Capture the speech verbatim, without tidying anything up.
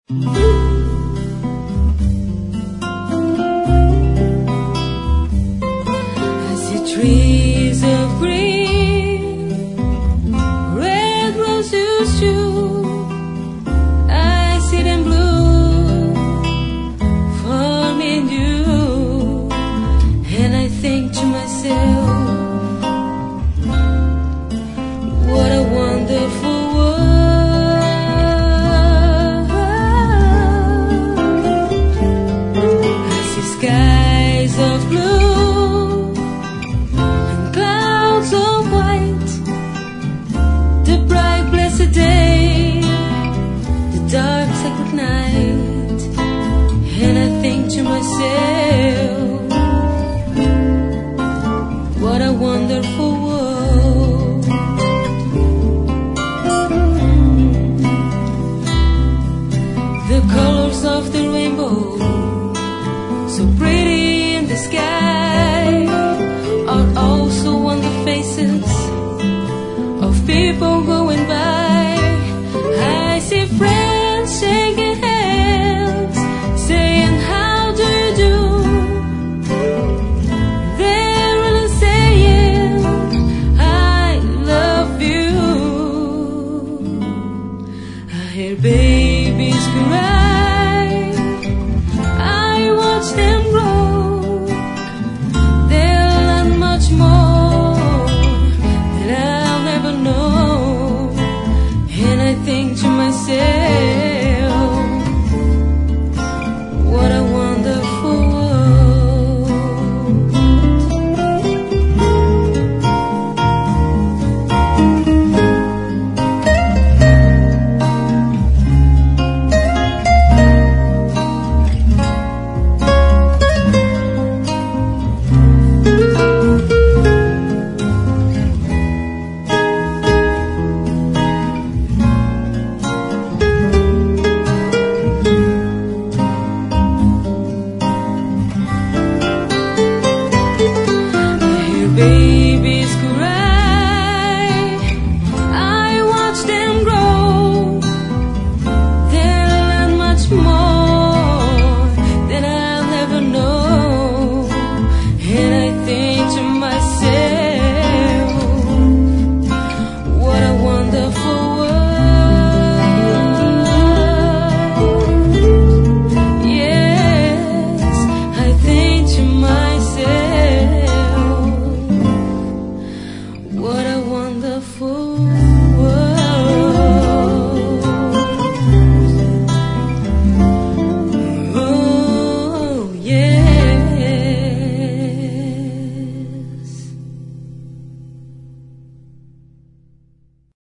I see trees of green, red roses too. I see them blue for me and you, and I think to myself, what a wonderful world. I see skies of blue and clouds of white, the bright blessed day, the dark sacred night, and I think to myself, what a wonderful world. The colors of the rainbow, so pretty in the sky, are also on the faces of people going by. I see friends shaking